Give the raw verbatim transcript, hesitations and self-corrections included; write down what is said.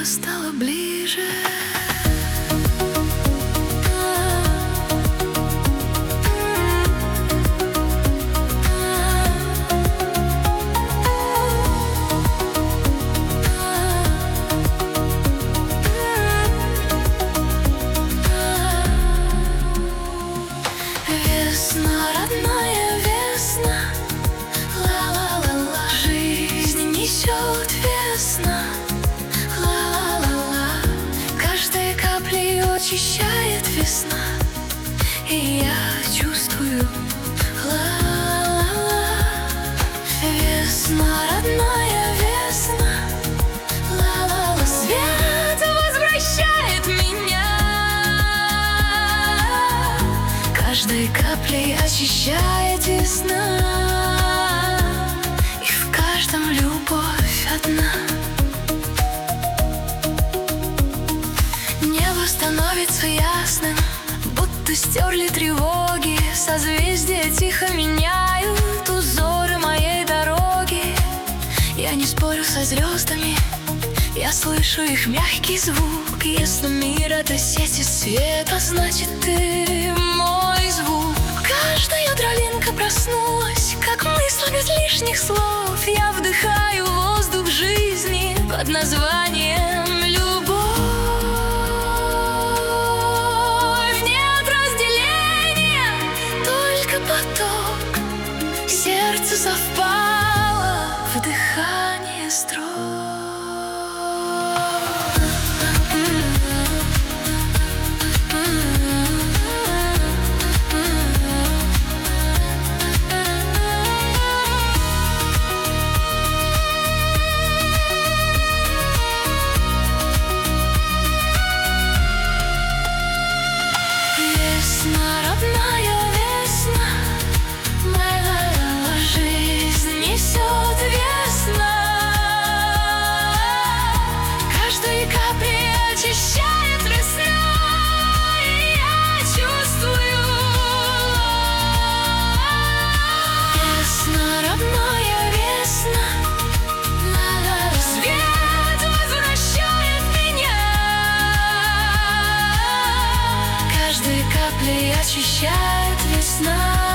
снова стало ближе. Весна, родная весна, ла-ла-ла-ла, жизнь несет весна, ла-ла-ла-ла, каждой каплей очищает весна, и я чувствую, ла-ла-ла, весна, родная весна, ла-ла-ла, свет возвращает меня, каждой каплей очищает весна, и в каждом любовь одна. Небо становится ясным, будто стерли тревоги, созвездия тихо меняют узоры моей дороги. Я не спорю со звездами, я слышу их мягкий звук. Если мир — это сеть из света, значит ты мой звук. Каждая травинка проснулась, как мысль без лишних слов. Я вдыхаю воздух жизни под названием любовь. Нет разделения, только поток. Сердце совпало в дыхании строк. Весна, родная весна, ла-ла-ла, жизнь несет весна, каждой каплей очищает весна, и я чувствую, весна, родная весна, ла-ла-ла, свет возвращает меня, каждой каплей очищает весна.